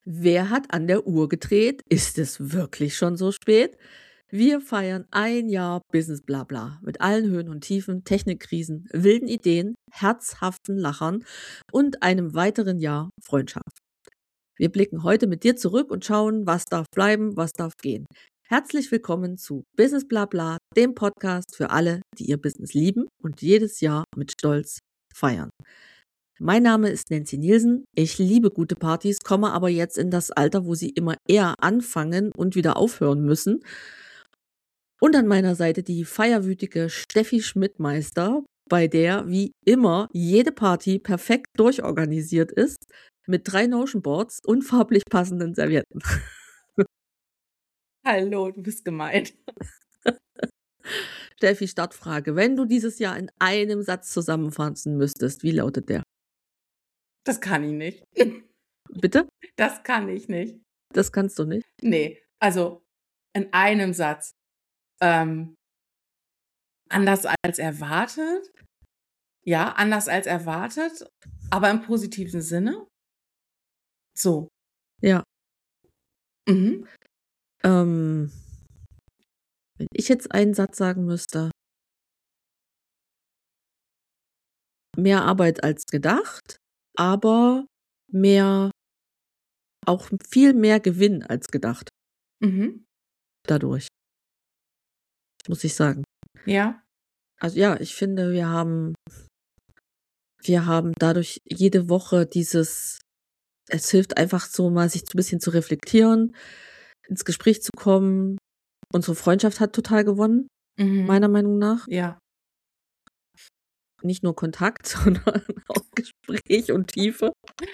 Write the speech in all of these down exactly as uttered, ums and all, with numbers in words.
Wer hat an der Uhr gedreht? Ist es wirklich schon so spät? Wir feiern ein Jahr Business Blabla mit allen Höhen und Tiefen, Technikkrisen, wilden Ideen, herzhaften Lachern und einem weiteren Jahr Freundschaft. Wir blicken heute mit dir zurück und schauen, was darf bleiben, was darf gehen. Herzlich willkommen zu Business Blabla, dem Podcast für alle, die ihr Business lieben und jedes Jahr mit Stolz feiern. Mein Name ist Nancy Nielsen. Ich liebe gute Partys, komme aber jetzt in das Alter, wo sie immer eher anfangen und wieder aufhören müssen. Und an meiner Seite die feierwütige Steffi Schmidtmeister, bei der wie immer jede Party perfekt durchorganisiert ist, mit drei Notion Boards und farblich passenden Servietten. Hallo, du bist gemein. Steffi, Startfrage. Wenn du dieses Jahr in einem Satz zusammenfassen müsstest, wie lautet der? Das kann ich nicht. Bitte? Das kann ich nicht. Das kannst du nicht? Nee, also in einem Satz. Ähm, anders als erwartet. Ja, anders als erwartet, aber im positiven Sinne. So. Ja. Mhm. Ähm, wenn ich jetzt einen Satz sagen müsste, mehr Arbeit als gedacht, aber mehr, auch viel mehr Gewinn als gedacht. Mhm. Dadurch. Muss ich sagen. Ja. Also ja, ich finde, wir haben, wir haben dadurch jede Woche dieses, es hilft einfach so mal, sich ein bisschen zu reflektieren, ins Gespräch zu kommen. Unsere Freundschaft hat total gewonnen, Mhm. meiner Meinung nach. Ja. Nicht nur Kontakt, sondern auch Gespräch und Tiefe.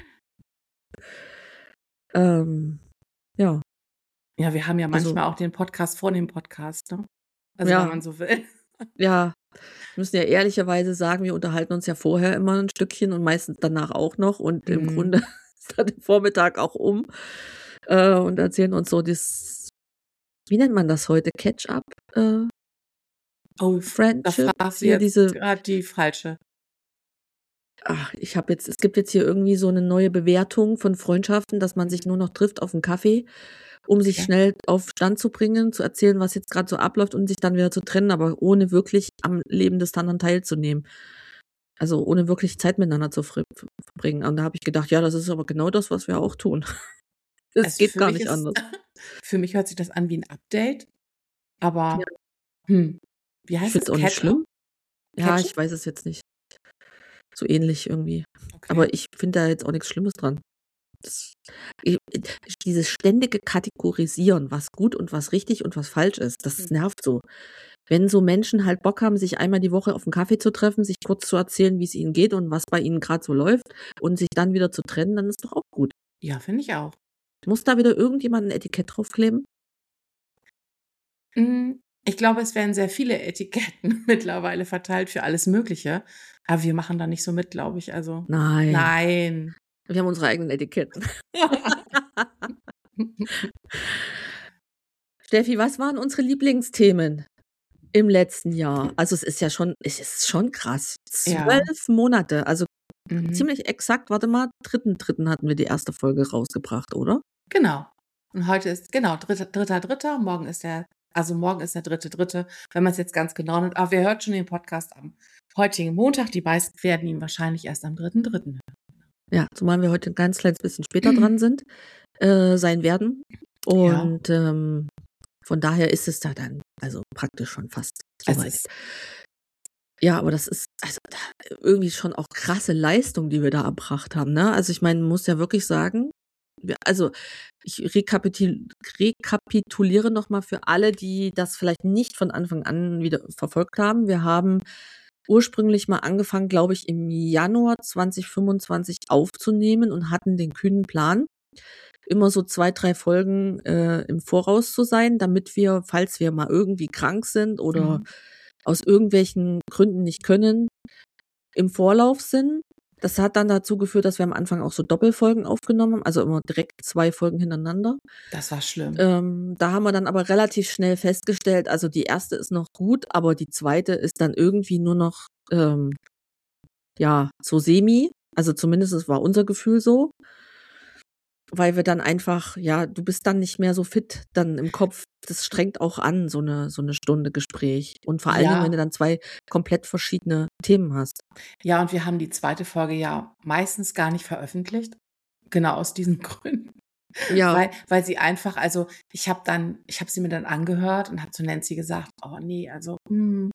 Ähm, ja. Ja, wir haben ja Also- manchmal auch den Podcast vor dem Podcast, ne? Also Ja. wenn man so will. Ja, wir müssen ja ehrlicherweise sagen, wir unterhalten uns ja vorher immer ein Stückchen und meistens danach auch noch. Und im Mhm. Grunde ist dann der Vormittag auch um äh, und erzählen uns so das, wie nennt man das heute? Catch-up? Äh, Oh, da Friendship? fragst du Hier jetzt diese, gerade die falsche. ach, ich habe jetzt, es gibt jetzt hier irgendwie so eine neue Bewertung von Freundschaften, dass man sich nur noch trifft auf einen Kaffee, um sich Okay. schnell auf Stand zu bringen, zu erzählen, was jetzt gerade so abläuft und sich dann wieder zu trennen, aber ohne wirklich am Leben des anderen teilzunehmen. Also ohne wirklich Zeit miteinander zu fr- verbringen. Und da habe ich gedacht, ja, das ist aber genau das, was wir auch tun. Das Also geht für gar mich nicht ist, anders. für mich hört sich das an wie ein Update, aber hm, wie Ich heißt finde es es? auch nicht Catch-up? schlimm. Ja, Catch-up? ich weiß es jetzt nicht. So ähnlich irgendwie. Okay. Aber ich finde da jetzt auch nichts Schlimmes dran. Das, ich, dieses ständige Kategorisieren, was gut und was richtig und was falsch ist, das Hm. nervt so. Wenn so Menschen halt Bock haben, sich einmal die Woche auf einen Kaffee zu treffen, sich kurz zu erzählen, wie es ihnen geht und was bei ihnen gerade so läuft und sich dann wieder zu trennen, dann ist doch auch gut. Ja, finde ich auch. Muss da wieder irgendjemand ein Etikett draufkleben? Hm, ich glaube, es werden sehr viele Etiketten mittlerweile verteilt für alles Mögliche, aber wir machen da nicht so mit, glaube ich. Also Nein. nein. Wir haben unsere eigenen Etiketten. Steffi, was waren unsere Lieblingsthemen im letzten Jahr? Also es ist ja schon, es ist schon krass. Ja. Zwölf Monate, also Mhm. ziemlich exakt, warte mal, dritten, dritten hatten wir die erste Folge rausgebracht, oder? Genau. Und heute ist, genau, dritter, dritter, dritter. Morgen ist der, also morgen ist der dritte, dritte, wenn man es jetzt ganz genau nimmt. Aber wer hört schon den Podcast am heutigen Montag? Die meisten werden ihn wahrscheinlich erst am dritten, dritten hören. Ja, zumal wir heute ein ganz kleines bisschen später dran sind, äh, sein werden. Und ähm, von daher ist es da dann, also praktisch schon fast Es soweit. ist, Ja, aber das ist also da- irgendwie schon auch krasse Leistung, die wir da erbracht haben, ne? Also ich meine, man muss ja wirklich sagen, wir, also ich rekapitul rekapituliere nochmal für alle, die das vielleicht nicht von Anfang an wieder verfolgt haben. Wir haben ursprünglich mal angefangen, glaube ich, im Januar zwanzig fünfundzwanzig aufzunehmen und hatten den kühnen Plan, immer so zwei, drei Folgen äh, im Voraus zu sein, damit wir, falls wir mal irgendwie krank sind oder Mhm. aus irgendwelchen Gründen nicht können, im Vorlauf sind. Das hat dann dazu geführt, dass wir am Anfang auch so Doppelfolgen aufgenommen haben, also immer direkt zwei Folgen hintereinander. Das war schlimm. Ähm, da haben wir dann aber relativ schnell festgestellt, also die erste ist noch gut, aber die zweite ist dann irgendwie nur noch, ähm, ja, so semi. Also zumindest war unser Gefühl so. weil wir dann einfach, ja, du bist dann nicht mehr so fit dann im Kopf. Das strengt auch an, so eine, so eine Stunde Gespräch. Und vor allen Dingen, wenn du Ja, dann zwei komplett verschiedene Themen hast. ja, und wir haben die zweite Folge ja meistens gar nicht veröffentlicht. Genau aus diesen Gründen. Ja, Weil, weil sie einfach, also ich habe dann, ich habe sie mir dann angehört und habe zu Nancy gesagt, oh nee, also hm,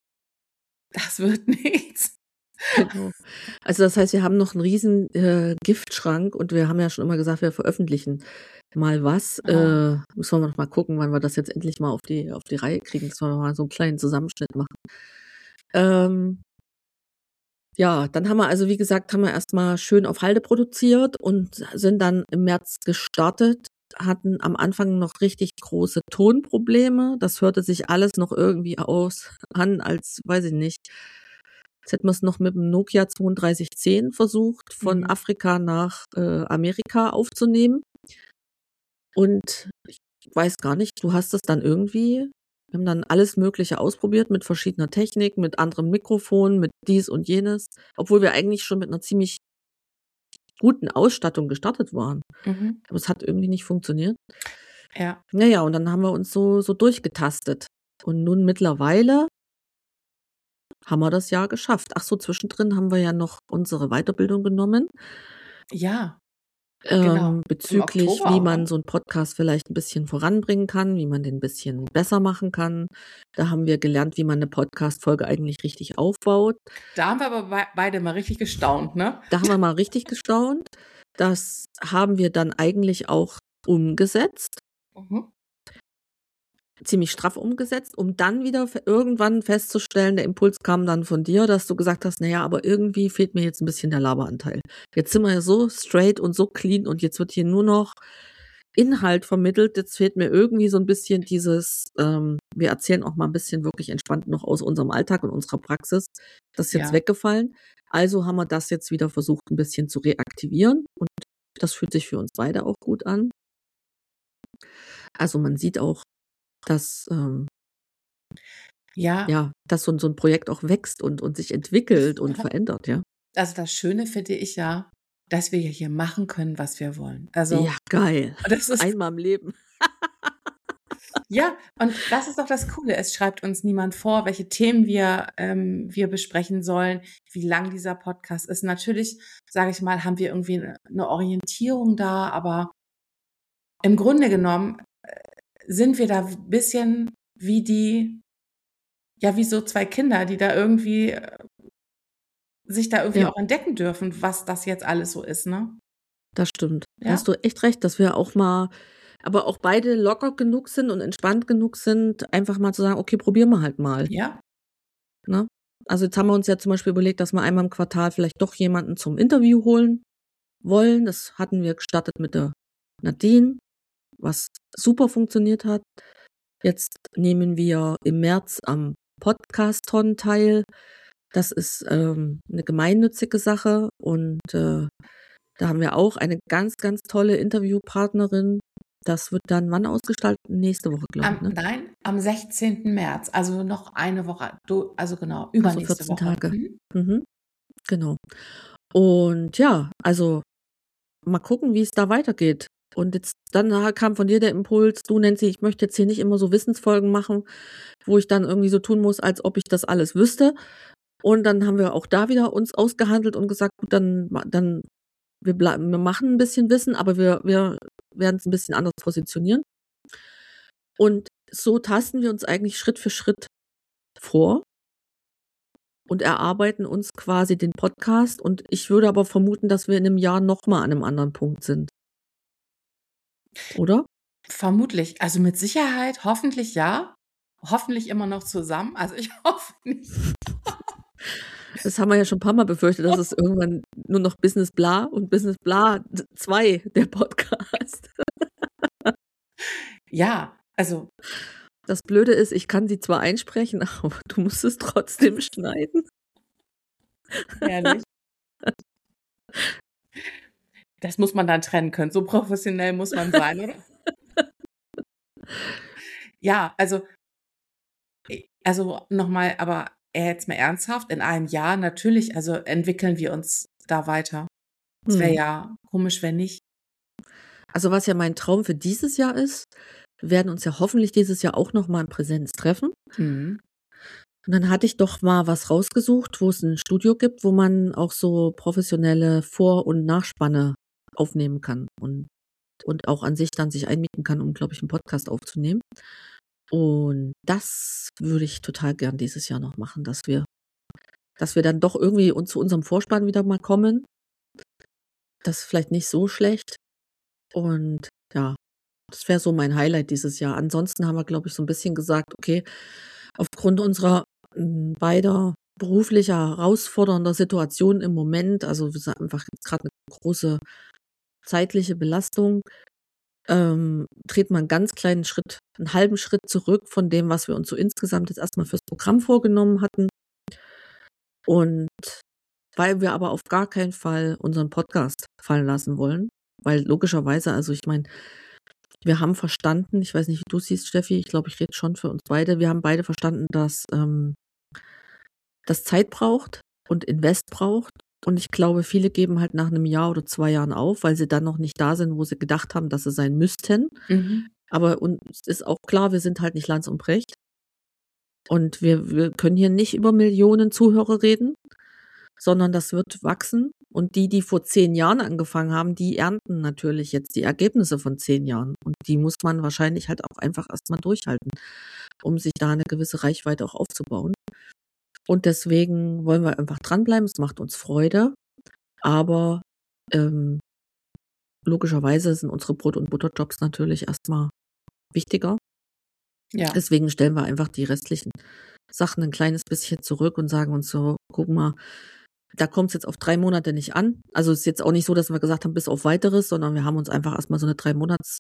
das wird nichts. genau. Also das heißt, wir haben noch einen riesen äh, Giftschrank und wir haben ja schon immer gesagt, wir veröffentlichen mal was. Oh, Äh, müssen wir noch mal gucken, wann wir das jetzt endlich mal auf die, auf die Reihe kriegen, dass wir noch mal so einen kleinen Zusammenschnitt machen. Ähm, ja, dann haben wir also, wie gesagt, haben wir erstmal schön auf Halde produziert und sind dann im März gestartet, hatten am Anfang noch richtig große Tonprobleme. Das hörte sich alles noch irgendwie aus an, als weiß ich nicht. Jetzt hätten wir es noch mit dem Nokia zweiunddreißig zehn versucht, von mhm. Afrika nach äh, Amerika aufzunehmen. Und ich weiß gar nicht, du hast es dann irgendwie, wir haben dann alles Mögliche ausprobiert mit verschiedener Technik, mit anderen Mikrofonen, mit dies und jenes, obwohl wir eigentlich schon mit einer ziemlich guten Ausstattung gestartet waren. Mhm. Aber es hat irgendwie nicht funktioniert. Ja, Naja, und dann haben wir uns so, so durchgetastet. Und nun mittlerweile haben wir das Jahr geschafft. Ach so, zwischendrin haben wir ja noch unsere Weiterbildung genommen, ja, genau. ähm, Im bezüglich, Oktober wie auch, man ne? so einen Podcast vielleicht ein bisschen voranbringen kann, wie man den ein bisschen besser machen kann. Da haben wir gelernt, wie man eine Podcast-Folge eigentlich richtig aufbaut. Da haben wir aber bei, beide mal richtig gestaunt, ne? Da haben wir mal richtig gestaunt. Das haben wir dann eigentlich auch umgesetzt, Mhm. ziemlich straff umgesetzt, um dann wieder fe irgendwann festzustellen, der Impuls kam dann von dir, dass du gesagt hast: „Na ja, aber irgendwie fehlt mir jetzt ein bisschen der Laberanteil. Jetzt sind wir ja so straight und so clean und jetzt wird hier nur noch Inhalt vermittelt. Jetzt fehlt mir irgendwie so ein bisschen dieses, ähm, wir erzählen auch mal ein bisschen wirklich entspannt noch aus unserem Alltag und unserer Praxis. Das ist jetzt Ja, weggefallen. Also haben wir das jetzt wieder versucht, ein bisschen zu reaktivieren und das fühlt sich für uns beide auch gut an. Also, man sieht auch, dass, ähm ja. ja, dass so 'n so 'n Projekt auch wächst und und sich entwickelt und verändert, ja. Also das Schöne finde ich ja, dass wir ja hier machen können, was wir wollen. Also Ja, geil. das ist Einmal im Leben. ja, und das ist doch das Coole. Es schreibt uns niemand vor, welche Themen wir, ähm, wir besprechen sollen, wie lang dieser Podcast ist. Natürlich, sage ich mal, haben wir irgendwie eine 'ne Orientierung da, aber im Grunde genommen sind wir da ein bisschen wie die ja, wie so zwei Kinder, die da irgendwie äh, sich da irgendwie Ja, auch entdecken dürfen, was das jetzt alles so ist, ne? das stimmt. Da hast Ja, du echt recht, dass wir auch mal aber auch beide locker genug sind und entspannt genug sind, einfach mal zu sagen: „Okay, probieren wir halt mal“, ja, ne? Also, jetzt haben wir uns ja zum Beispiel überlegt, dass wir einmal im Quartal vielleicht doch jemanden zum Interview holen wollen. Das hatten wir gestartet mit der Nadine, was super funktioniert hat. Jetzt nehmen wir im März am Podcaston teil. Das ist, ähm, 'ne gemeinnützige Sache und, äh, da haben wir auch eine ganz, ganz tolle Interviewpartnerin. Das wird dann wann ausgestaltet? Nächste Woche, glaube ich, am ne? nein, am sechzehnten März, also noch eine Woche, du also genau, Ach so, übernächste vierzehn Woche. Tage. Mhm. Mhm, genau. Und ja, also, mal gucken, wie's da weitergeht. Und jetzt dann ha kam von dir der Impuls: „Du Nancy, ich möchte jetzt hier nicht immer so Wissensfolgen machen, wo ich dann irgendwie so tun muss, als ob ich das alles wüsste.“ Und dann haben wir auch da wieder uns ausgehandelt und gesagt: „Gut, dann ma dann wir bleiben wir machen 'n bisschen Wissen, aber wir wir werden's 'n bisschen anders positionieren.“ Und so tasten wir uns eigentlich Schritt für Schritt vor und erarbeiten uns quasi den Podcast. Und ich würde aber vermuten, dass wir in 'nem Jahr noch mal an 'nem anderen Punkt sind, oder? Vermutlich, also mit Sicherheit, hoffentlich ja, hoffentlich immer noch zusammen. Also, ich hoffe nicht. Das haben wir ja schon paarmal befürchtet, dass es irgendwann nur noch Business Bla und Business Bla d zwei der Podcast. Ja, also Das Blöde ist, ich kann sie zwar einsprechen, aber du musst es trotzdem schneiden. herrlich. Das muss man dann trennen können. So professionell muss man sein, oder? Ja, also e also noch mal aber äh, jetzt mal ernsthaft, in einem Jahr natürlich, also entwickeln wir uns da weiter. Es wäre Mhm. ja komisch, wenn nicht. Also was ja mein Traum für dieses Jahr ist, wir werden uns ja hoffentlich dieses Jahr auch noch mal in Präsenz treffen. Mhm. Und dann hatte ich doch mal was rausgesucht, wo es ein Studio gibt, wo man auch so professionelle Vor- und Nachspanne aufnehmen kann und und auch an sich dann sich einmieten kann, um, glaube ich, einen Podcast aufzunehmen. Und das würde ich total gern dieses Jahr noch machen, dass wir dass wir dann doch irgendwie uns zu unserem Vorspann wieder mal kommen. Das ist vielleicht nicht so schlecht. Und ja, das wäre so mein Highlight dieses Jahr. Ansonsten haben wir, glaube ich, so ein bisschen gesagt, okay, aufgrund unserer, hm, beider beruflicher herausfordernder Situation im Moment, also wir sind einfach jetzt grad 'ne große zeitliche Belastung, ähm, treten wir 'n ganz kleinen Schritt, einen halben Schritt zurück von dem, was wir uns so insgesamt jetzt erst mal fürs Programm vorgenommen hatten. Und weil wir aber auf gar keinen Fall unseren Podcast fallen lassen wollen, weil logischerweise, also ich meine, wir haben verstanden, ich weiß nicht, wie du siehst, Steffi, ich glaube, ich rede schon für uns beide. Wir haben beide verstanden, dass ähm, das Zeit braucht und Invest braucht. Und ich glaube, viele geben halt nach einem Jahr oder zwei Jahren auf, weil sie dann noch nicht da sind, wo sie gedacht haben, dass sie sein müssten. Mhm. Aber uns ist auch klar, wir sind halt nicht Lanz und Brecht. Und wir wir können hier nicht über Millionen Zuhörer reden, sondern das wird wachsen. Und die, die vor zehn Jahren angefangen haben, die ernten natürlich jetzt die Ergebnisse von zehn Jahren. Und die muss man wahrscheinlich halt auch einfach erst mal durchhalten, um sich da eine gewisse Reichweite auch aufzubauen. Und deswegen wollen wir einfach dranbleiben. Es macht uns Freude, aber, ähm, logischerweise sind unsere Brot und Butterjobs natürlich erst mal wichtiger. Ja. Deswegen stellen wir einfach die restlichen Sachen ein kleines bisschen zurück und sagen uns so: „Guck mal, da kommt es jetzt auf drei Monate nicht an." Also, es ist jetzt auch nicht so, dass wir gesagt haben, bis auf Weiteres, sondern wir haben uns einfach erst mal so eine drei Monats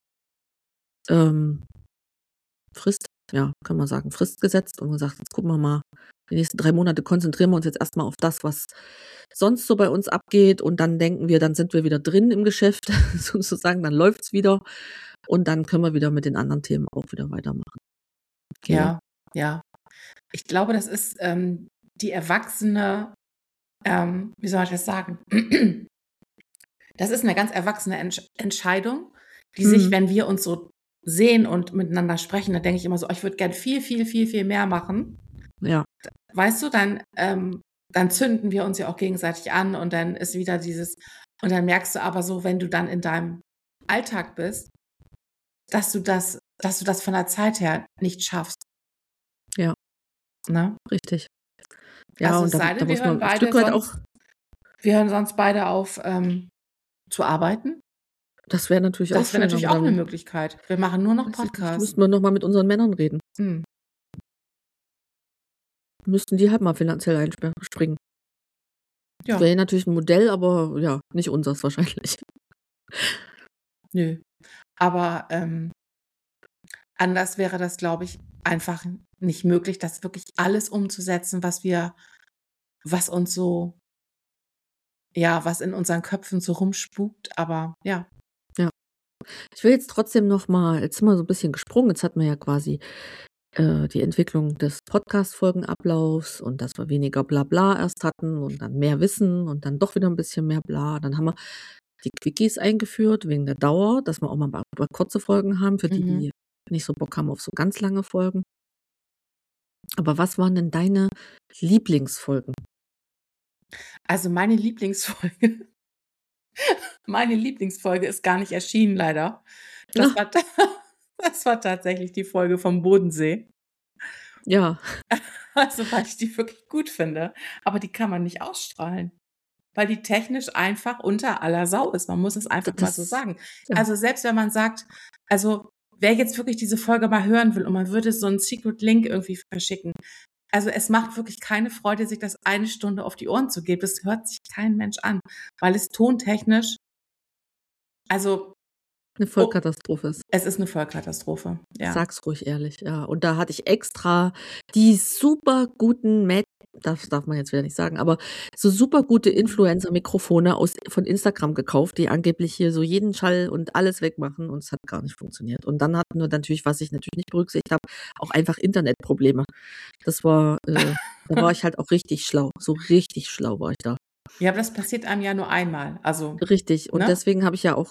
ähm, Frist, ja, kann man sagen, Frist gesetzt und gesagt: „Jetzt gucken wir mal, die nächsten drei Monate konzentrieren wir uns jetzt erst mal auf das, was sonst so bei uns abgeht." Und dann denken wir, dann sind wir wieder drin im Geschäft sozusagen, dann läuft's wieder und dann können wir wieder mit den anderen Themen auch wieder weitermachen. Gell? Ja, ja. Ich glaube, das ist, ähm, die erwachsene, ähm, wie soll ich das sagen? Das ist eine ganz erwachsene Entsch Entscheidung, die sich, Mhm. wenn wir uns so sehen und miteinander sprechen, dann denke ich immer so: „Oh, ich würde gern viel, viel, viel, viel mehr machen." Ja, Weißt du, dann, ähm dann zünden wir uns ja auch gegenseitig an und dann ist wieder dieses und dann merkst du aber so, wenn du dann in deinem Alltag bist, dass du das dass du das von der Zeit her nicht schaffst, ja, ne? richtig. Ja, Also, und es da sei da denn, wir muss hören man ein beide Stück weit auch, sonst wir hören sonst beide auf, ähm, zu arbeiten. das wäre natürlich auch Das wäre schön, natürlich aber auch 'ne dann Möglichkeit. Wir machen nur noch weiß ich nicht, Podcasts. müssten wir noch mal mit unseren Männern reden. Mhm. Müssten die halt mal finanziell einspr springen. Ja, Wäre natürlich 'n Modell, aber ja, nicht unseres wahrscheinlich. nö. Aber, ähm, anders wäre das, glaube ich, einfach nicht möglich, das wirklich alles umzusetzen, was wir was uns so ja, was in unseren Köpfen so rumspukt, aber ja. Ja. Ich will jetzt trotzdem noch mal, jetzt sind wir so 'n bisschen gesprungen. Jetzt hatten wir ja quasi, äh, die Entwicklung des Podcast-Folgenablaufs und dass wir weniger Blabla erst hatten und dann mehr Wissen und dann doch wieder 'n bisschen mehr Bla. Dann haben wir die Quickies eingeführt wegen der Dauer, dass wir auch mal ba ba kurze Folgen haben für die, Mhm. die nicht so Bock haben auf so ganz lange Folgen. Aber was waren denn deine Lieblingsfolgen? Also, meine Lieblingsfolge meine Lieblingsfolge ist gar nicht erschienen leider. Das Ah, war ta das war tatsächlich die Folge vom Bodensee. ja, Also, weil ich die wirklich gut finde, aber die kann man nicht ausstrahlen, weil die technisch einfach unter aller Sau ist. Man muss es d einfach mal so das sagen. ja, Also, selbst wenn man sagt also, wer jetzt wirklich diese Folge mal hören will und man würde so 'n Secret Link irgendwie verschicken, also, es macht wirklich keine Freude, sich das eine Stunde auf die Ohren zu geben. Das hört sich kein Mensch an, weil es tontechnisch also, 'ne oh, Vollkatastrophe ist. es ist 'ne Vollkatastrophe, ja. Sag's ruhig ehrlich, ja. Und da hatte ich extra die super guten Mä das darf man jetzt wieder nicht sagen, aber so super gute Influencer-Mikrofone aus von Instagram gekauft, die angeblich hier so jeden Schall und alles wegmachen und es hat gar nicht funktioniert. Und dann hatten wir natürlich, was ich natürlich nicht berücksichtigt habe, auch einfach Internetprobleme. Das war äh, da war ich halt auch richtig schlau. So richtig schlau war ich da. Ja, aber das passiert einem ja nur einmal, also, Richtig. Und ne? deswegen habe ich ja auch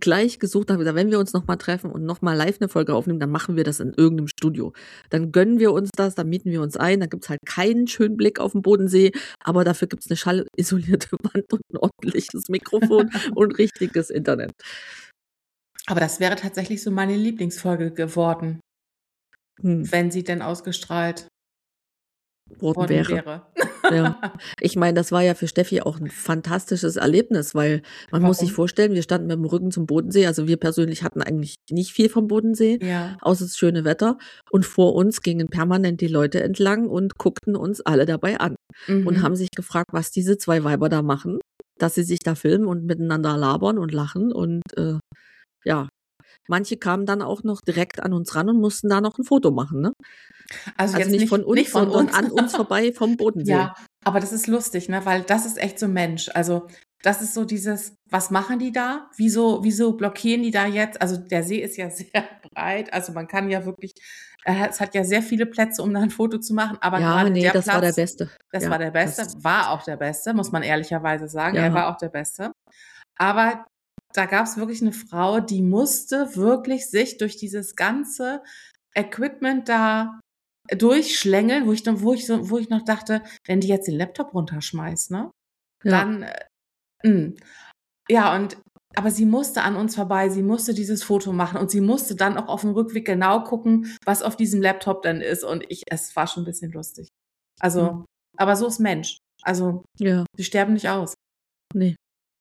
gleich gesucht, haben gesagt, wenn wir uns nochmal treffen und nochmal live eine Folge aufnehmen, dann machen wir das in irgendeinem Studio. Dann gönnen wir uns das, dann mieten wir uns ein, dann gibt's halt keinen schönen Blick auf den Bodensee, aber dafür gibt's eine schallisolierte Wand und ein ordentliches Mikrofon und richtiges Internet. Aber das wäre tatsächlich so meine Lieblingsfolge geworden, Hm. wenn sie denn ausgestrahlt Worden worden wäre. wäre. Ja. Ich meine, das war ja für Steffi auch ein fantastisches Erlebnis, weil man muss sich Warum? vorstellen, wir standen mit dem Rücken zum Bodensee, also wir persönlich hatten eigentlich nicht viel vom Bodensee, Ja. außer das schöne Wetter, und vor uns gingen permanent die Leute entlang und guckten uns alle dabei an und Mhm. haben sich gefragt, was diese zwei Weiber da machen, dass sie sich da filmen und miteinander labern und lachen und äh, ja, manche kamen dann auch noch direkt an uns ran und mussten da noch ein Foto machen, ne? Also Also jetzt nicht nicht von uns, nicht von sondern uns. an uns vorbei vom Bodensee. Ja, aber das ist lustig, ne, weil das ist echt so Mensch. Also, das ist so dieses, was machen die da? Wieso wieso blockieren die da jetzt? Also, der See ist ja sehr breit, also man kann ja wirklich äh, es hat ja sehr viele Plätze, um da 'n Foto zu machen, aber Ja, gerade nee, der das war der Platz, Beste. das Ja, war der Beste, das war auch der Beste, muss man ehrlicherweise sagen. Er ja. war auch der Beste. Aber da gab's wirklich 'ne Frau, die musste wirklich sich durch dieses ganze Equipment da durchschlängeln, wo ich dann wo ich so wo ich noch dachte, wenn die jetzt den Laptop runterschmeißt, ne, Ja. dann, äh, hm. Ja, und aber sie musste an uns vorbei, sie musste dieses Foto machen und sie musste dann auch aufm Rückweg genau gucken, was auf diesem Laptop denn ist und ich es war schon 'n bisschen lustig. Also, Mhm. aber so ist Mensch. Also, Ja. die sterben nicht aus. Ne.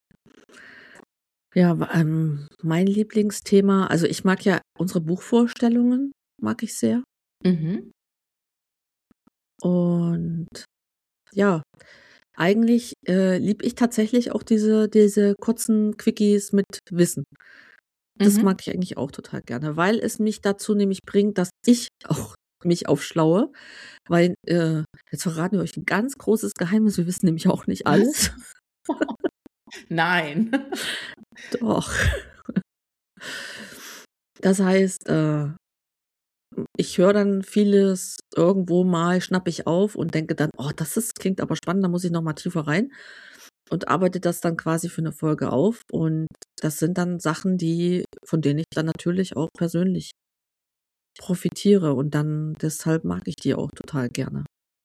Ja, w ähm, mein Lieblingsthema, also ich mag ja unsere Buchvorstellungen, mag ich sehr. Mhm. Und ja, eigentlich, äh, liebe ich tatsächlich auch diese diese kurzen Quickies mit Wissen. Das Mhm. mag ich eigentlich auch total gerne, weil es mich dazu nämlich bringt, dass ich auch mich aufschlaue, weil, äh jetzt verraten wir euch 'n ganz großes Geheimnis, wir wissen nämlich auch nicht Was? alles. Nein. Doch. Das heißt, äh, ich höre dann vieles irgendwo mal, schnappe ich auf und denke dann: „Oh, das ist klingt aber spannend, da muss ich noch mal tiefer rein“ und arbeite das dann quasi für 'ne Folge auf. Und das sind dann Sachen, die von denen ich dann natürlich auch persönlich profitiere und dann deshalb mag ich die auch total gerne.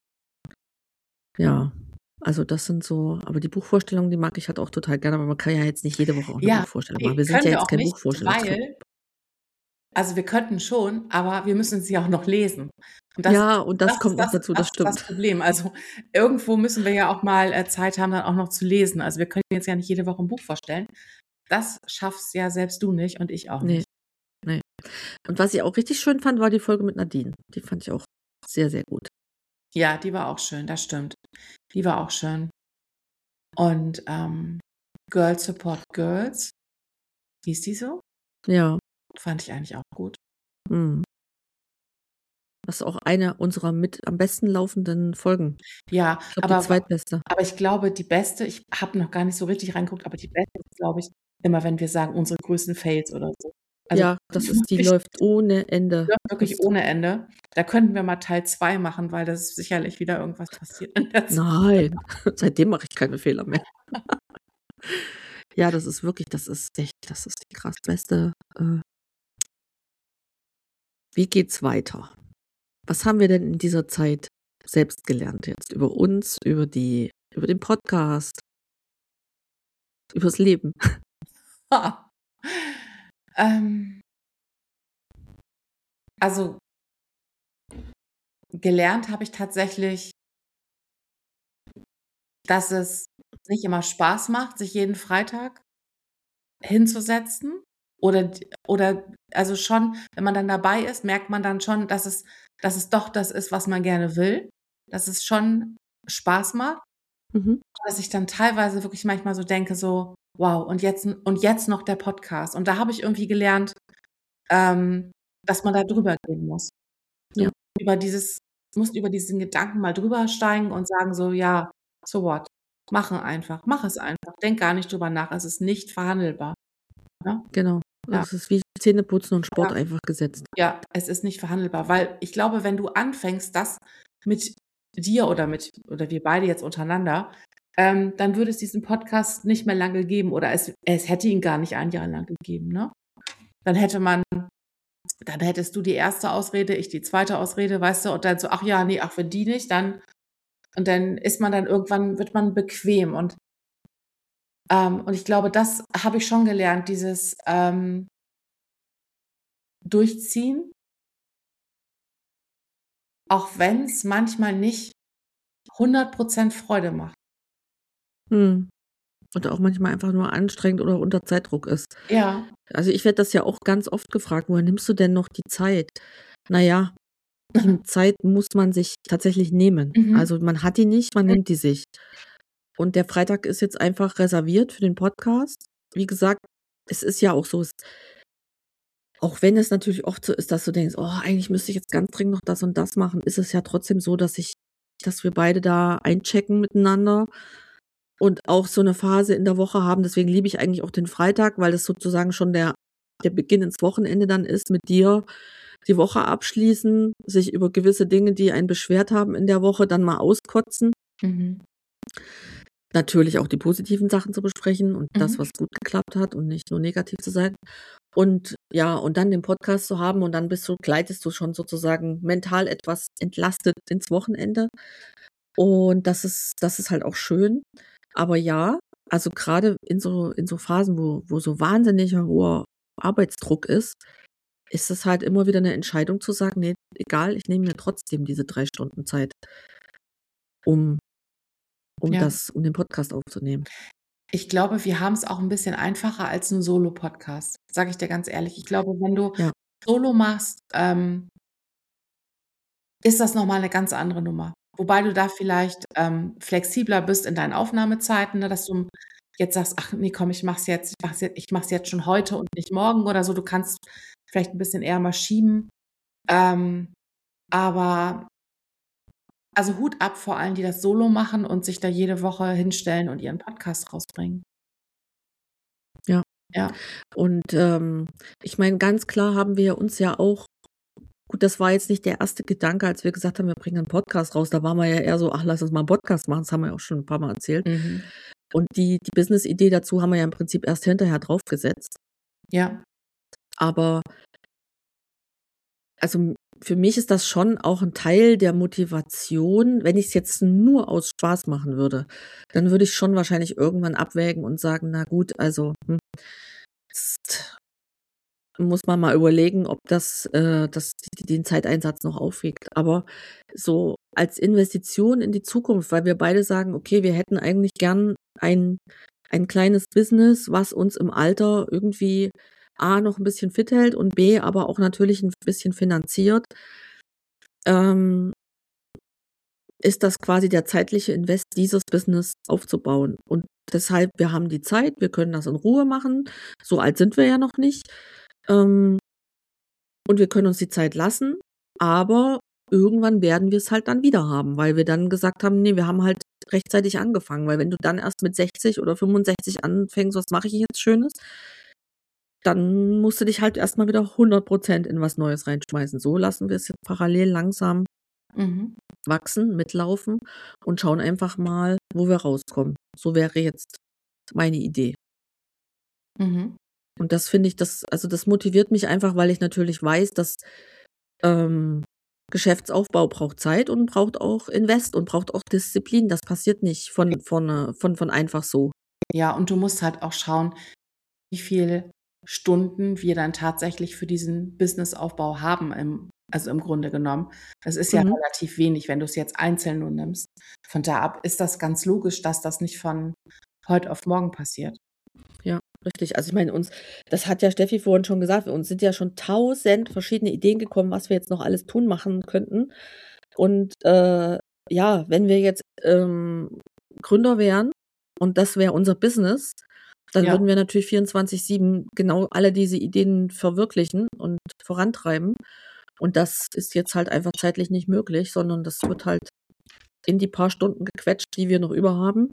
Ja, also das sind so aber die Buchvorstellungen, die mag ich halt auch total gerne, aber man kann ja jetzt nicht jede Woche auch 'ne Ja, Buchvorstellung machen. ne, Wir sind können ja wir jetzt auch kein nicht, Buchvorstellungstrip. weil also wir könnten schon, aber wir müssen sie ja auch noch lesen. Und das Ja, und das das ist kommt noch das dazu, das das ist das stimmt. Problem. Also, irgendwo müssen wir ja auch mal, äh, Zeit haben, dann auch noch zu lesen. Also, wir können jetzt ja nicht jede Woche 'n Buch vorstellen. Das schaffst ja selbst du nicht und ich auch Ne, nicht. ne. Und was ich auch richtig schön fand, war die Folge mit Nadine. Die fand ich auch sehr, sehr gut. Ja, die war auch schön, das stimmt. Die war auch schön. Und, ähm, Girls Support Girls, hieß die so? Ja. Fand ich eigentlich auch gut. Mhm. Das ist auch eine unserer mit am besten laufenden Folgen. Ja, Ich glaube, die aber wa zweitbeste. aber ich glaube, die beste ich habe noch gar nicht so richtig reingeguckt, aber die beste ist, glaube ich, immer, wenn wir sagen, unsere größten Fails oder so. Also, Ja, das ist die wirklich läuft ohne die Ende. läuft wirklich Das ohne Ende. Da könnten wir mal Teil zwei machen, weil da ist sicherlich wieder irgendwas passiert in der Zeit. Nein, seitdem mache ich keine Fehler mehr. Ja, das ist wirklich das ist echt das ist die krass beste, äh Wie geht's weiter? Was haben wir denn in dieser Zeit selbst gelernt jetzt über uns, über die über den Podcast? Übers Leben? Ähm also gelernt habe ich tatsächlich dass es nicht immer Spaß macht, sich jeden Freitag hinzusetzen oder d oder also schon, wenn man dann dabei ist, merkt man dann schon, dass es dass es doch das ist, was man gerne will, dass es schon Spaß macht. Mhm. Dass ich dann teilweise wirklich manchmal so denke, so: „Wow, und jetzt n und jetzt noch der Podcast.“ Und da habe ich irgendwie gelernt, ähm, dass man da drüber gehen muss. Du Ja. über dieses musst über diesen Gedanken mal drüber steigen und sagen so: „Ja, so what? Mache einfach. Mach es einfach. Denk gar nicht drüber nach. Es ist nicht verhandelbar.“ Ne? Genau. Ja. Das ist wie Zähneputzen und Sport Ja. einfach gesetzt. Ja, es ist nicht verhandelbar, weil ich glaube, wenn du anfängst, das mit dir oder mit oder wir beide jetzt untereinander ähm, dann würde es diesen Podcast nicht mehr lange geben oder es, es hätte ihn gar nicht ein Jahr lang gegeben, ne? Dann hätte man, dann hättest du die erste Ausrede, ich die zweite Ausrede, weißt du, und dann so, ach ja, nee, ach, wenn die nicht, dann, und dann ist man dann irgendwann, wird man bequem und, ähm, und ich glaube, das habe ich schon gelernt, dieses, ähm, Durchziehen, auch wenn es manchmal nicht hundert Prozent Freude macht. Mhm. Und auch manchmal einfach nur anstrengend oder unter Zeitdruck ist. Ja. Also, ich werde das ja auch ganz oft gefragt: „Woher nimmst du denn noch die Zeit?“ Na ja, die Zeit muss man sich tatsächlich nehmen. Mhm. Also, man hat die nicht, man Mhm. nimmt die sich. Und der Freitag ist jetzt einfach reserviert für den Podcast. Wie gesagt, es ist ja auch so, es auch wenn es natürlich oft so ist, dass du denkst: „Oh, eigentlich müsste ich jetzt ganz dringend noch das und das machen“, ist es ja trotzdem so, dass ich dass wir beide da einchecken miteinander und auch so 'ne Phase in der Woche haben. Deswegen liebe ich eigentlich auch den Freitag, weil das sozusagen schon der der Beginn ins Wochenende dann ist, mit dir die Woche abschließen, sich über gewisse Dinge, die einen beschwert haben in der Woche, dann mal auskotzen. Mhm. Natürlich auch die positiven Sachen zu besprechen und das, Mhm. was gut geklappt hat und nicht nur negativ zu sein. Und ja, und dann den Podcast zu haben und dann bist du gleitest du schon sozusagen mental etwas entlastet ins Wochenende. Und das ist das ist halt auch schön. Aber ja, also grade in so in so Phasen, wo wo so wahnsinniger hoher Arbeitsdruck ist, ist es halt immer wieder 'ne Entscheidung zu sagen: „Ne, egal, ich nehme mir trotzdem diese drei Stunden Zeit“ um um Ja. das um den Podcast aufzunehmen. Ich glaube, wir haben's auch 'n bisschen einfacher als 'n Solo-Podcast, sage ich dir ganz ehrlich. Ich glaube, wenn du Ja. Solo machst, ähm ist das noch mal 'ne ganz andere Nummer. Wobei du da vielleicht, ähm, flexibler bist in deinen Aufnahmezeiten, ne, dass du jetzt sagst: „Ach ne, komm, ich mache es jetzt ich mache es je ich mache es jetzt schon heute und nicht morgen“ oder so. Du kannst vielleicht 'n bisschen eher mal schieben. Ähm, aber also Hut ab vor allen, die das Solo machen und sich da jede Woche hinstellen und ihren Podcast rausbringen. Ja. Ja. Und, ähm, ich meine, ganz klar haben wir uns ja auch gut, das war jetzt nicht der erste Gedanke, als wir gesagt haben, wir bringen 'n Podcast raus. Da waren wir ja eher so: „Ach, lass uns mal 'n Podcast machen.“ Das haben wir ja auch schon 'n paarmal erzählt. Mhm. Und die die Business-Idee dazu haben wir ja im Prinzip erst hinterher draufgesetzt. Ja. Aber also, m für mich ist das schon auch 'n Teil der Motivation. Wenn ich's jetzt nur aus Spaß machen würde, dann würde ich schon wahrscheinlich irgendwann abwägen und sagen: „Na gut, also, hm, jetzt muss man mal überlegen, ob das, äh das d den Zeiteinsatz noch aufwiegt.“ Aber so als Investition in die Zukunft, weil wir beide sagen: „Okay, wir hätten eigentlich gern ein ein kleines Business, was uns im Alter irgendwie A noch 'n bisschen fit hält und B aber auch natürlich 'n bisschen finanziert“ ähm ist das quasi der zeitliche Invest, dieses Business aufzubauen. Und deshalb, wir haben die Zeit, wir können das in Ruhe machen. So alt sind wir ja noch nicht. Ähm und wir können uns die Zeit lassen, aber irgendwann werden wir's halt dann wieder haben, weil wir dann gesagt haben: „Ne, wir haben halt rechtzeitig angefangen.“ Weil wenn du dann erst mit sechzig oder fünfundsechzig anfängst: „Was mache ich jetzt Schönes?“ Dann musst du dich halt erst mal wieder hundert Prozent in was Neues reinschmeißen. So lassen wir es jetzt parallel langsam Mhm. wachsen, mitlaufen und schauen einfach mal, wo wir rauskommen. So wäre jetzt meine Idee. Mhm. Und das finde ich das also, das motiviert mich einfach, weil ich natürlich weiß, dass, ähm, Geschäftsaufbau braucht Zeit und braucht auch Invest und braucht auch Disziplin. Das passiert nicht von von, äh von von einfach so. Ja, und du musst halt auch schauen, wie viel Stunden wir dann tatsächlich für diesen Businessaufbau haben im also, im Grunde genommen. Das ist ja Mhm. relativ wenig, wenn du's jetzt einzeln nur nimmst. Von da ab ist das ganz logisch, dass das nicht von heute auf morgen passiert. Ja, richtig. Also, ich meine, uns das hat ja Steffi vorhin schon gesagt, uns sind ja schon tausend verschiedene Ideen gekommen, was wir jetzt noch alles tun machen könnten. Und, äh, ja, wenn wir jetzt, ähm, Gründer wären und das wäre unser Business, dann Ja. würden wir natürlich vierundzwanzig sieben genau alle diese Ideen verwirklichen und vorantreiben. Und das ist jetzt halt einfach zeitlich nicht möglich, sondern das wird halt in die paar Stunden gequetscht, die wir noch über haben.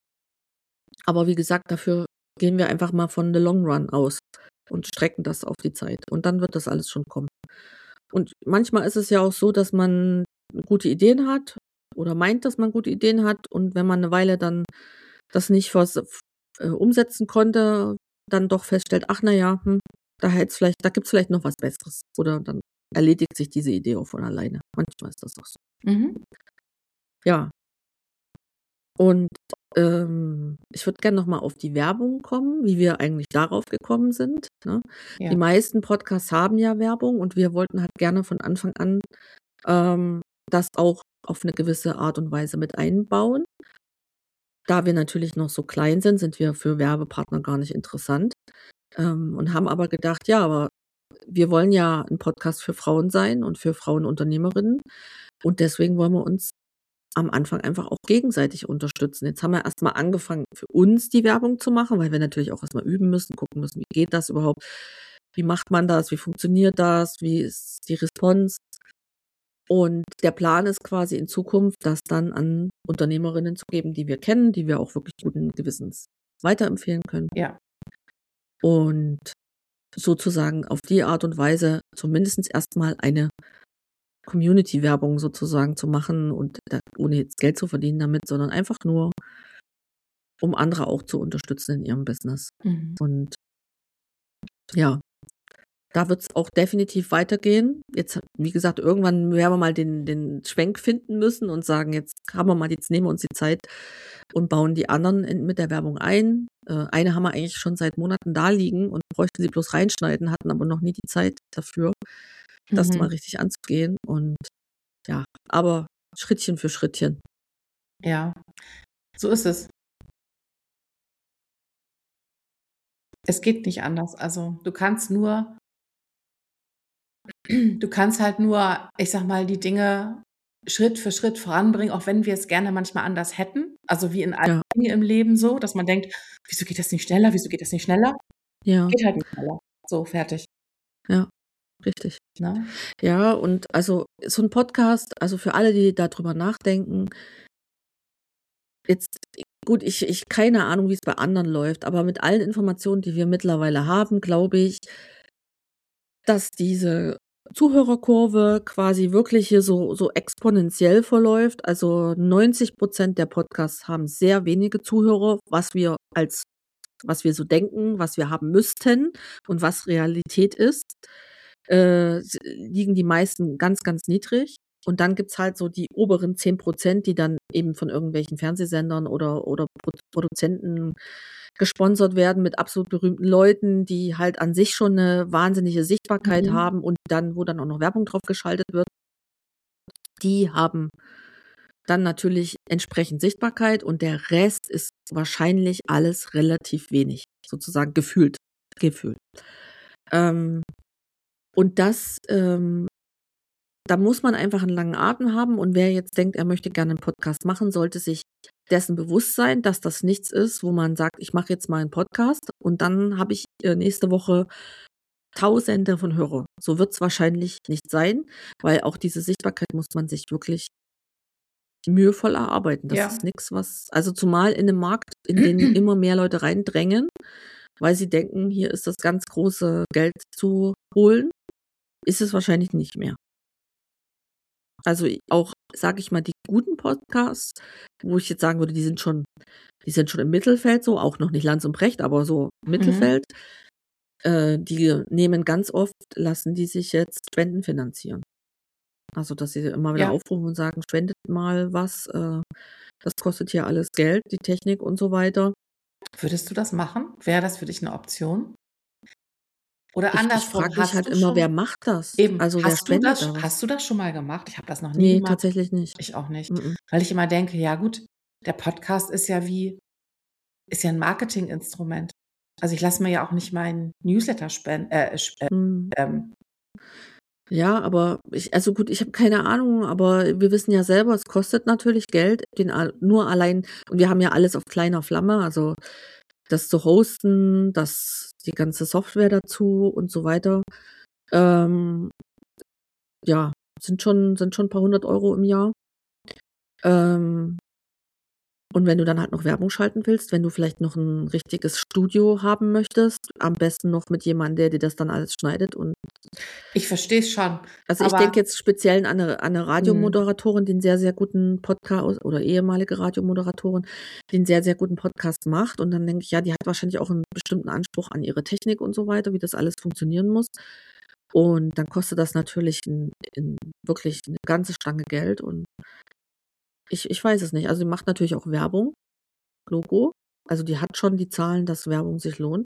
Aber wie gesagt, dafür gehen wir einfach mal von the long run aus und strecken das auf die Zeit. Und dann wird das alles schon kommen. Und manchmal ist es ja auch so, dass man gute Ideen hat, oder meint, dass man gute Ideen hat und wenn man eine Weile dann das nicht vers äh, umsetzen konnte, dann doch feststellt: „Ach na ja, hm, da hätt's vielleicht da gibt's vielleicht noch was Besseres." Oder dann erledigt sich diese Idee auch von alleine. Manchmal ist das auch so. Mhm. Ja, und, ähm, ich würde gerne noch mal auf die Werbung kommen, wie wir eigentlich darauf gekommen sind, ne? Ja. Die meisten Podcasts haben ja Werbung und wir wollten halt gerne von Anfang an, ähm, das auch auf 'ne gewisse Art und Weise mit einbauen. Da wir natürlich noch so klein sind, sind wir für Werbepartner gar nicht interessant, ähm, und haben aber gedacht: „Ja, aber wir wollen ja 'n Podcast für Frauen sein und für Frauenunternehmerinnen und deswegen wollen wir uns am Anfang einfach auch gegenseitig unterstützen." Jetzt haben wir erst mal angefangen, für uns die Werbung zu machen, weil wir natürlich auch erst mal üben müssen, gucken müssen, wie geht das überhaupt? Wie macht man das? Wie funktioniert das? Wie ist die Response? Und der Plan ist quasi in Zukunft, das dann an Unternehmerinnen zu geben, die wir kennen, die wir auch wirklich guten Gewissens weiterempfehlen können. Ja. Und sozusagen auf die Art und Weise zumindest erst mal eine Community-Werbung sozusagen zu machen und da ohne jetzt Geld zu verdienen damit, sondern einfach nur, um andere auch zu unterstützen in ihrem Business. Mhm. Und ja, da wird's auch definitiv weitergehen. Jetzt, wie gesagt, irgendwann werden wir mal den den Schwenk finden müssen und sagen: „Jetzt haben wir mal jetzt nehmen wir uns die Zeit und bauen die anderen in mit der Werbung ein." Äh, eine haben wir eigentlich schon seit Monaten da liegen und bräuchten sie bloß reinschneiden, hatten aber noch nie die Zeit dafür, das mal Mhm. richtig anzugehen und ja, aber Schrittchen für Schrittchen. Ja, so ist es. Es geht nicht anders. Also, du kannst nur du kannst halt nur, ich sage mal, die Dinge Schritt für Schritt voranbringen, auch wenn wir es gerne manchmal anders hätten. Also, wie in allen Ja, Dingen im Leben so, dass man denkt: „Wieso geht das nicht schneller? Wieso geht das nicht schneller?“ ja, Geht halt nicht schneller. So, fertig, ja, richtig. ne? Ja, und also so 'n Podcast, also für alle, die da drüber nachdenken, jetzt gut, ich ich keine Ahnung, wie's bei anderen läuft, aber mit allen Informationen, die wir mittlerweile haben, glaube ich, dass diese Zuhörerkurve quasi wirklich hier so so exponentiell verläuft. Also neunzig der Podcasts haben sehr wenige Zuhörer, was wir als was wir so denken, was wir haben müssten und was Realität ist, äh, s liegen die meisten ganz, ganz niedrig. Und dann gibt's halt so die oberen zehn Prozent, die dann eben von irgendwelchen Fernsehsendern oder oder Pro Produzenten gesponsert werden mit absolut berühmten Leuten, die halt an sich schon 'ne wahnsinnige Sichtbarkeit Mhm. haben und dann wo dann auch noch Werbung drauf geschaltet wird. Die haben dann natürlich entsprechend Sichtbarkeit und der Rest ist wahrscheinlich alles relativ wenig, sozusagen gefühlt gefühlt. Ähm, und das, ähm da muss man einfach 'n langen Atem haben und wer jetzt denkt, er möchte gerne 'n Podcast machen, sollte sich dessen bewusst sein, dass das nichts ist, wo man sagt: „Ich mache jetzt mal 'n Podcast und dann habe ich, äh, nächste Woche Tausende von Hörern." So wird's wahrscheinlich nicht sein, weil auch diese Sichtbarkeit muss man sich wirklich mühevoll erarbeiten. Das Ja. ist nix, was also zumal in 'nem Markt, in den immer mehr Leute reindrängen, weil sie denken, hier ist das ganz große Geld zu holen, ist es wahrscheinlich nicht mehr. Also, i auch, sage ich mal, die guten Podcasts, wo ich jetzt sagen würde, die sind schon die sind schon im Mittelfeld so, auch noch nicht Lanz und Brecht, aber so Mhm. Mittelfeld, äh, die nehmen ganz oft lassen die sich jetzt Spenden finanzieren. Also, dass sie immer wieder Ja. aufrufen und sagen: „Spendet mal was, äh, das kostet hier alles Geld, die Technik und so weiter." Würdest du das machen? Wäre das für dich 'ne Option? Oder Ich ich andersrum, frage mich hast halt du immer, wer schon macht das? eben, Also, wer hast du spendet das da was? hast du das schon mal gemacht? Ich habe das noch nie Ne, gemacht. tatsächlich nicht. Ich auch nicht, M-m. weil ich immer denke: „Ja gut, der Podcast ist ja wie ist ja 'n Marketinginstrument.“ Also, ich lasse mir ja auch nicht meinen Newsletter spen äh, sp äh, Mhm. ähm Ja, aber ich also gut, ich habe keine Ahnung, aber wir wissen ja selber, es kostet natürlich Geld, den al nur allein und wir haben ja alles auf kleiner Flamme, also das zu hosten, das die ganze Software dazu und so weiter. Ähm, ja, sind schon sind schon 'n paar hundert Euro im Jahr. Ähm Und wenn du dann halt noch Werbung schalten willst, wenn du vielleicht noch ein richtiges Studio haben möchtest, am besten noch mit jemandem, der dir das dann alles schneidet und Ich verstehe es schon, also, ich denke aber jetzt speziell an 'ne an 'ne mhm. Radiomoderatorin, die 'n sehr, sehr guten Podcast oder ehemalige Radiomoderatorin, die 'n sehr, sehr guten Podcast macht. Und dann denke ich, ja, die hat wahrscheinlich auch 'n bestimmten Anspruch an ihre Technik und so weiter, wie das alles funktionieren muss. Und dann kostet das natürlich 'n 'n wirklich 'ne ganze Stange Geld und ich ich weiß es nicht. Also, die macht natürlich auch Werbung, Logo. Also, die hat schon die Zahlen, dass Werbung sich lohnt.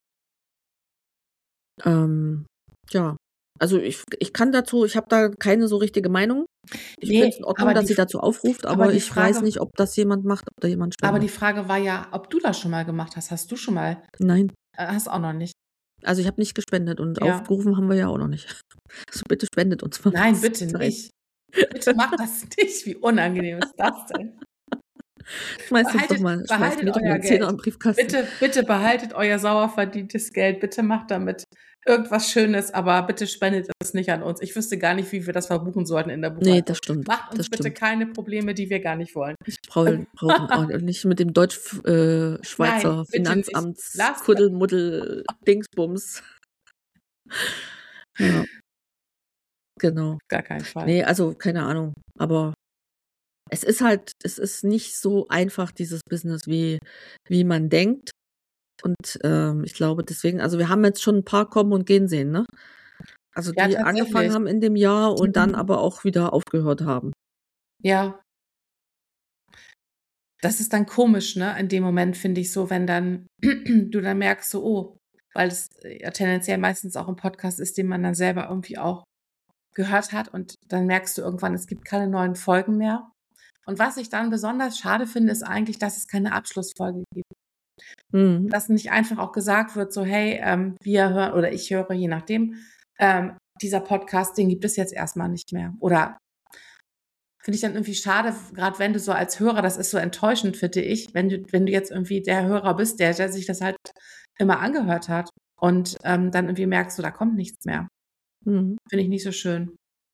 Ähm, ja, also, ich ich kann dazu ich habe da keine so richtige Meinung. Ich finde es in Ne, Ordnung, aber dass die sie F dazu aufruft, aber aber die ich weiß Frage nicht, ob das jemand macht, ob da jemand aber die spendet. Frage war ja, ob du das schon mal gemacht hast. Hast du schon mal Nein. äh, hast auch noch nicht. Also, ich habe nicht gespendet und Ja. aufgerufen haben wir ja auch noch nicht. Also, bitte spendet uns mal Nein, was. bitte Nein. nicht. Bitte mach das nicht. Wie unangenehm ist das denn? Schmeißt uns doch Behaltet mal schmeißt behaltet mir doch mal euer 'n Zehner Geld. in 'n Briefkasten. Bitte, bitte behaltet euer sauer verdientes Geld. Bitte macht damit irgendwas Schönes, aber bitte spendet es nicht an uns. Ich wüsste gar nicht, wie wir das verbuchen sollten in der Ne, das Buchhaltung. stimmt, Macht das uns bitte stimmt. keine Probleme, die wir gar nicht wollen. Ich braul brauchen auch nicht mit dem Deutsch f äh, Nein, Schweizer bitte nicht. Finanzamts Lasst da Kuddelmuddel Dingsbums. Ja, genau. Auf gar keinen Fall. Ne, also, keine Ahnung, aber es ist halt es ist nicht so einfach, dieses Business, wie wie man denkt. Und, ähm, ich glaube deswegen also, wir haben jetzt schon 'n paar kommen und gehen sehen, ne? Also, Ja, die angefangen tatsächlich. haben in dem Jahr und dann Mhm. aber auch wieder aufgehört haben. Ja. Das ist dann komisch, ne, in dem Moment, finde ich so, wenn dann du dann merkst so, oh, weil es ja tendenziell meistens auch 'n Podcast ist, den man dann selber irgendwie auch gehört hat und dann merkst du irgendwann, es gibt keine neuen Folgen mehr. Und was ich dann besonders schade finde, ist eigentlich, dass es keine Abschlussfolge gibt. Mhm. Dass nicht einfach auch gesagt wird, so: „Hey, ähm, wir hören“ oder ich höre, je nachdem, ähm, „dieser Podcast, den gibt es jetzt erst mal nicht mehr.“ Oder finde ich dann irgendwie schade, f grad wenn du so als Hörer das ist so enttäuschend, finde ich, wenn du wenn du jetzt irgendwie der Hörer bist, der der sich das halt immer angehört hat und, ähm, dann irgendwie merkst, so, da kommt nichts mehr. Mhm. Finde ich nicht so schön.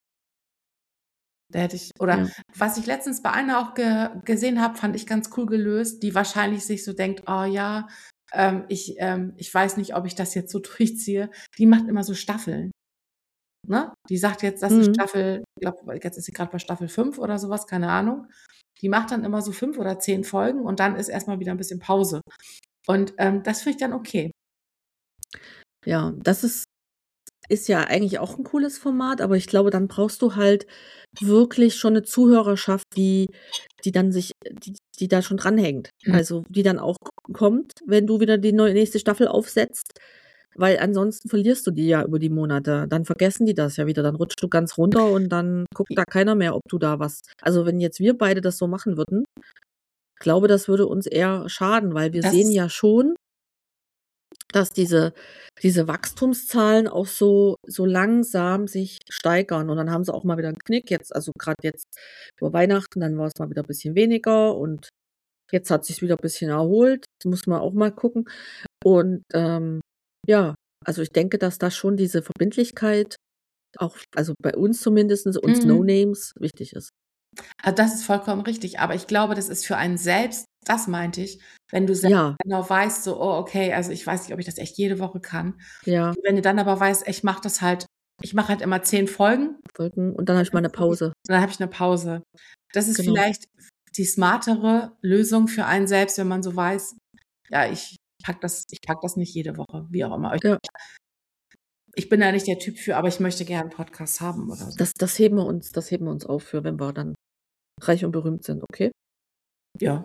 Da hätte ich oder Ja. was ich letztens bei einer auch ge gesehen habe, fand ich ganz cool gelöst, die wahrscheinlich sich so denkt: „Oh ja, ähm, ich ähm, ich weiß nicht, ob ich das jetzt so durchziehe.“ Die macht immer so Staffeln, ne? Die sagt jetzt, das ist Mhm. Staffel ich glaube, jetzt ist sie grad bei Staffel fünf oder so was, keine Ahnung. Die macht dann immer so fünf oder zehn Folgen und dann ist erst mal wieder 'n bisschen Pause. Und, ähm, das finde ich dann okay. Ja, das ist ist ja eigentlich auch 'n cooles Format, aber ich glaube, dann brauchst du halt wirklich schon 'ne Zuhörerschaft, die die dann sich die die da schon dranhängt. Mhm. Also, die dann auch k kommt, wenn du wieder die neue nächste Staffel aufsetzt, weil ansonsten verlierst du die ja über die Monate. Dann vergessen die das ja wieder, dann rutschst du ganz runter und dann guckt I da keiner mehr, ob du da was also, wenn jetzt wir beide das so machen würden, glaube, das würde uns eher schaden, weil wir Das sehen ist ja schon dass diese diese Wachstumszahlen auch so so langsam sich steigern und dann haben sie auch mal wieder 'n Knick jetzt also, grad jetzt über Weihnachten, dann war's mal wieder bisschen weniger und jetzt hat sich's wieder bisschen erholt. Jetzt muss man auch mal gucken. Und, ähm, ja, also, ich denke, dass da schon diese Verbindlichkeit auch also, bei uns zumindestens, uns Mhm. No-Names wichtig ist. Ah, das ist vollkommen richtig, aber ich glaube, das ist für einen selbst das meinte ich, wenn du selber Ja. genau weißt, so: „Oh, okay, also, ich weiß nicht, ob ich das echt jede Woche kann.“ Ja. Wenn du dann aber weißt: „Ich mache das halt ich mache halt immer zehn Folgen“ Folgen und dann habe ich mal 'ne Pause. dann habe ich 'ne Pause. Das ist Genau. vielleicht die smartere Lösung für einen selbst, wenn man so weiß: „Ja, ich packe das ich packe das nicht jede Woche“, wie auch immer. Ja. Ich bin da nicht der Typ für, aber ich möchte gern Podcast haben oder so. Das das heben wir uns das heben wir uns auf für, wenn wir dann reich und berühmt sind, okay? Ja.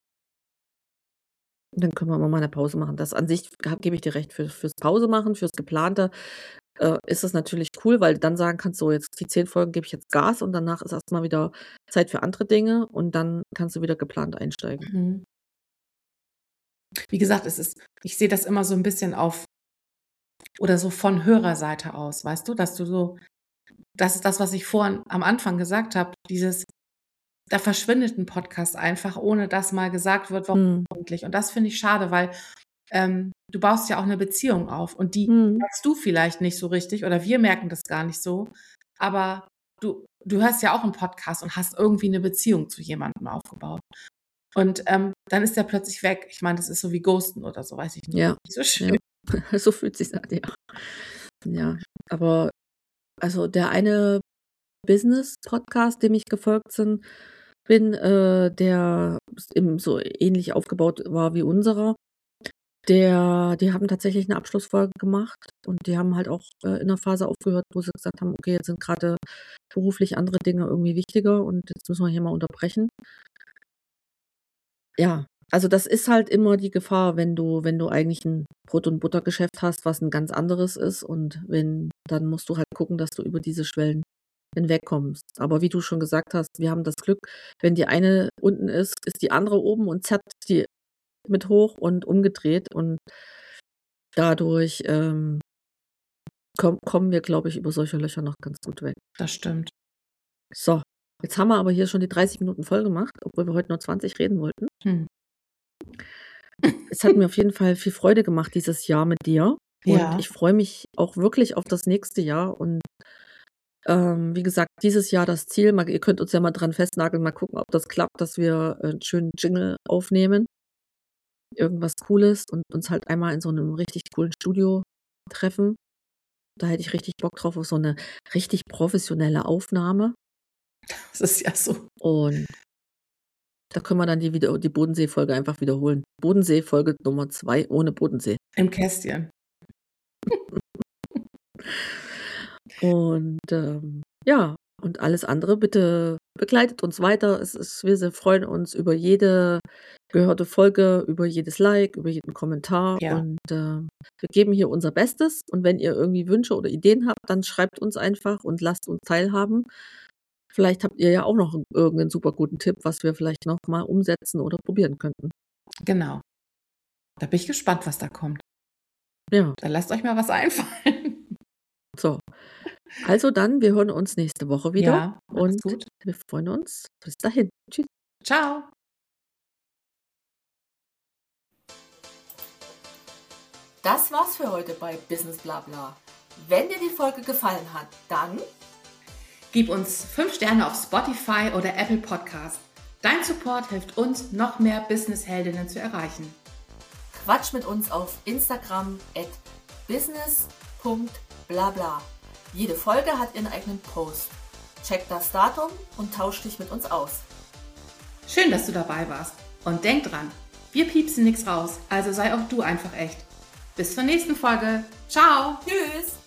Und dann können wir immer mal 'ne Pause machen. Das an sich ga gebe ich dir recht, für fürs Pause-machen, fürs Geplante, äh, ist das natürlich cool, weil du dann sagen kannst: „So, jetzt die zehn Folgen gebe ich jetzt Gas und danach ist erst mal wieder Zeit für andere Dinge“ und dann kannst du wieder geplant einsteigen. Mhm. Wie gesagt, es ist ich sehe das immer so 'n bisschen auf oder so von Hörerseite aus, weißt du, dass du so das ist das, was ich vorhin am Anfang gesagt habe, dieses da verschwindet 'n Podcast einfach, ohne dass mal gesagt wird, warum Mhm. eigentlich. Und das finde ich schade, weil, ähm, du baust ja auch 'ne Beziehung auf und die Mhm. merkst du vielleicht nicht so richtig oder wir merken das gar nicht so, aber du du hörst ja auch 'n Podcast und hast irgendwie 'ne Beziehung zu jemandem aufgebaut. Und ähm, dann ist der plötzlich weg. Ich meine, das ist so wie Ghosten oder so, weiß ich nicht. Ja, So schön. ja. So fühlt sich an, ja. Ja, aber also der eine Business-Podcast, dem ich gefolgt sind, bin, äh, der eben so ähnlich aufgebaut war wie unserer. Der, die haben tatsächlich eine Abschlussfolge gemacht und die haben halt auch äh, in der Phase aufgehört, wo sie gesagt haben, okay, jetzt sind gerade beruflich andere Dinge irgendwie wichtiger und jetzt müssen wir hier mal unterbrechen. Ja, also das ist halt immer die Gefahr, wenn du, wenn du eigentlich ein Brot- und Buttergeschäft hast, was ein ganz anderes ist und wenn, dann musst du halt gucken, dass du über diese Schwellen hinwegkommst. Aber wie du schon gesagt hast, wir haben das Glück, wenn die eine unten ist, ist die andere oben und zerrt die mit hoch und umgedreht und dadurch ähm, komm, kommen wir, glaube ich, über solche Löcher noch ganz gut weg. Das stimmt. So, jetzt haben wir aber hier schon die dreißig Minuten voll gemacht, obwohl wir heute nur zwanzig reden wollten. Hm. Es hat mir auf jeden Fall viel Freude gemacht dieses Jahr mit dir. Und Ja. ich freue mich auch wirklich auf das nächste Jahr. Und ähm, wie gesagt, dieses Jahr das Ziel, mal, ihr könnt uns ja mal dran festnageln, mal gucken, ob das klappt, dass wir einen schönen Jingle aufnehmen. Irgendwas Cooles und uns halt einmal in so einem richtig coolen Studio treffen. Da hätte ich richtig Bock drauf, auf so eine richtig professionelle Aufnahme. Das ist ja so. Und da können wir dann die, wieder, die Bodensee-Folge einfach wiederholen. Bodensee-Folge Nummer zwei ohne Bodensee. Im Kästchen. Und ähm, ja, und alles andere, bitte begleitet uns weiter. Es ist, wir freuen uns über jede gehörte Folge, über jedes Like, über jeden Kommentar. Ja. Und äh, wir geben hier unser Bestes. Und wenn ihr irgendwie Wünsche oder Ideen habt, dann schreibt uns einfach und lasst uns teilhaben. Vielleicht habt ihr ja auch noch irgendeinen super guten Tipp, was wir vielleicht noch mal umsetzen oder probieren könnten. Genau. Da bin ich gespannt, was da kommt. Ja, Da lasst euch mal was einfallen. so. Also dann, wir hören uns nächste Woche wieder. Ja, macht's und gut. wir freuen uns. Bis dahin. Tschüss. Ciao. Das war's für heute bei Business Blabla. Wenn dir die Folge gefallen hat, dann Gib uns fünf Sterne auf Spotify oder Apple Podcast. Dein Support hilft uns, noch mehr Business-Heldinnen zu erreichen. quatsch mit uns auf Instagram at business punkt blabla. Jede Folge hat ihren eigenen Post. Check das Datum und tausch dich mit uns aus. Schön, dass du dabei warst. Und denk dran, wir piepsen nichts raus, also sei auch du einfach echt. Bis zur nächsten Folge. Ciao. Tschüss!